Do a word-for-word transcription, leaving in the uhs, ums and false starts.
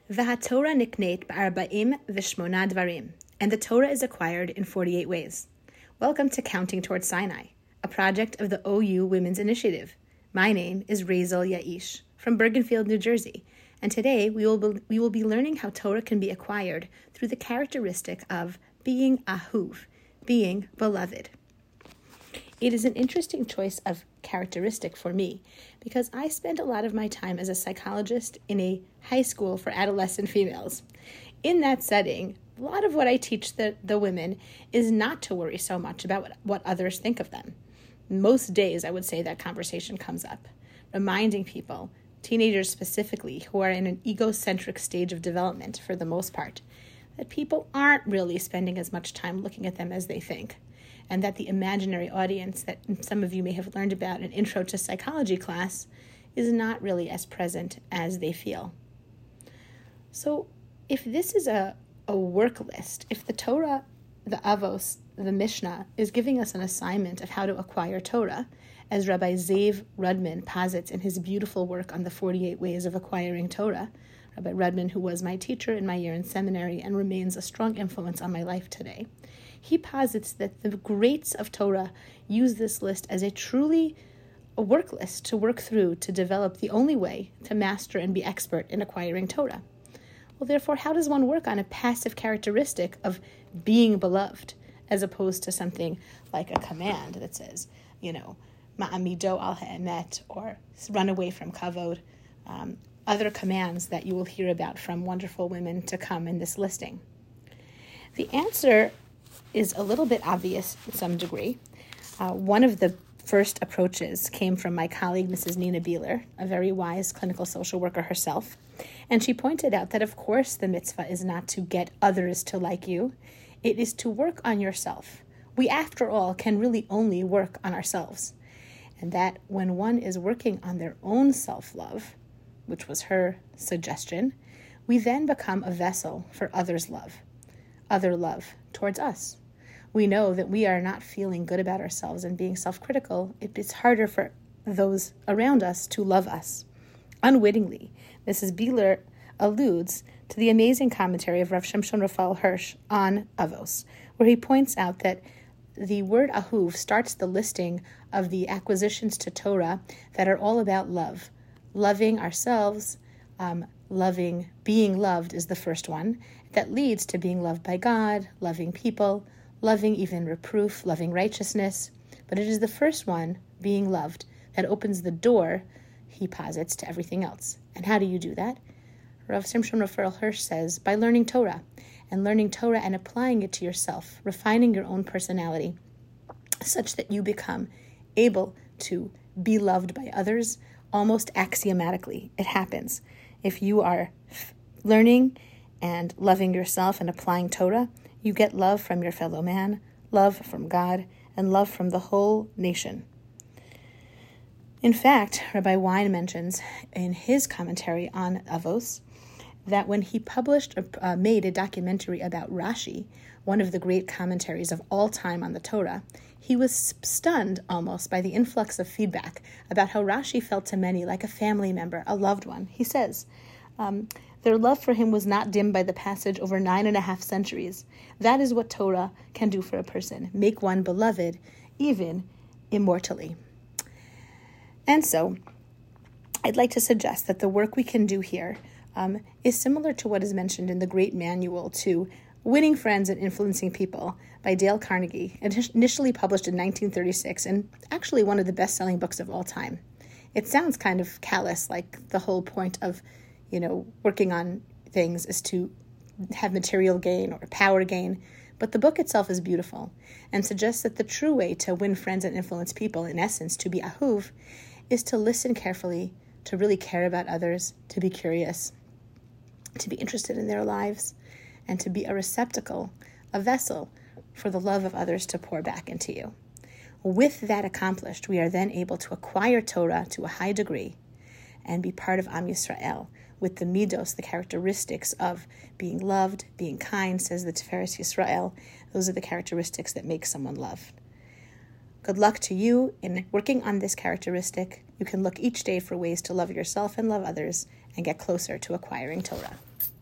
V'haTorah nikneit ba'arba'im v'shmona dvarim, and the Torah is acquired in forty-eight ways. Welcome to Counting Towards Sinai, a project of the O U Women's Initiative. My name is Razel Yaish from Bergenfield, New Jersey, and today we will be, we will be learning how Torah can be acquired through the characteristic of being ahuv, being beloved. It is an interesting choice of characteristic for me because I spent a lot of my time as a psychologist in a high school for adolescent females. In that setting, a lot of what I teach the, the women is not to worry so much about what, what others think of them. Most days, I would say that conversation comes up, reminding people, teenagers specifically, who are in an egocentric stage of development for the most part, that people aren't really spending as much time looking at them as they think, and that the imaginary audience that some of you may have learned about in Intro to Psychology class is not really as present as they feel. So if this is a, a work list, if the Torah, the Avos, the Mishnah, is giving us an assignment of how to acquire Torah, as Rabbi Zev Rudman posits in his beautiful work on the forty-eight ways of acquiring Torah, Rabbi Rudman, who was my teacher in my year in seminary and remains a strong influence on my life today, he posits that the greats of Torah use this list as a truly a work list to work through to develop the only way to master and be expert in acquiring Torah. Well, therefore, how does one work on a passive characteristic of being beloved as opposed to something like a command that says, you know, ma'amido al ha'emet, or run away from kavod, um, other commands that you will hear about from wonderful women to come in this listing? The answer is a little bit obvious in some degree. Uh, one of the first approaches came from my colleague, Missus Nina Beeler, a very wise clinical social worker herself. And she pointed out that, of course, the mitzvah is not to get others to like you. It is to work on yourself. We, after all, can really only work on ourselves. And that when one is working on their own self-love, which was her suggestion, we then become a vessel for others' love, other love towards us. We know that we are not feeling good about ourselves and being self-critical. It's harder for those around us to love us. Unwittingly, Missus Beeler alludes to the amazing commentary of Rav Shimshon Raphael Hirsch on Avos, where he points out that the word ahuv starts the listing of the acquisitions to Torah that are all about love. Loving ourselves, um, loving, being loved is the first one. That leads to being loved by God, loving people, loving even reproof, loving righteousness. But it is the first one, being loved, that opens the door, he posits, to everything else. And how do you do that? Rav Shimshon Raphael Hirsch says, by learning Torah, and learning Torah and applying it to yourself, refining your own personality, such that you become able to be loved by others almost axiomatically. It happens. If you are learning and loving yourself and applying Torah, you get love from your fellow man, love from God, and love from the whole nation. In fact, Rabbi Wein mentions in his commentary on Avos that when he published, uh, made a documentary about Rashi, one of the great commentaries of all time on the Torah, he was stunned almost by the influx of feedback about how Rashi felt to many like a family member, a loved one. He says, um, their love for him was not dimmed by the passage over nine and a half centuries. That is what Torah can do for a person, make one beloved, even immortally. And so, I'd like to suggest that the work we can do here um, is similar to what is mentioned in the great manual to Winning Friends and Influencing People by Dale Carnegie, initially published in nineteen thirty-six, and actually one of the best-selling books of all time. It sounds kind of callous, like the whole point of you know, working on things is to have material gain or power gain. But the book itself is beautiful and suggests that the true way to win friends and influence people, in essence, to be ahuv, is to listen carefully, to really care about others, to be curious, to be interested in their lives, and to be a receptacle, a vessel for the love of others to pour back into you. With that accomplished, we are then able to acquire Torah to a high degree and be part of Am Yisrael, with the midos, the characteristics of being loved, being kind, says the Tiferes Yisrael. Those are the characteristics that make someone loved. Good luck to you in working on this characteristic. You can look each day for ways to love yourself and love others and get closer to acquiring Torah.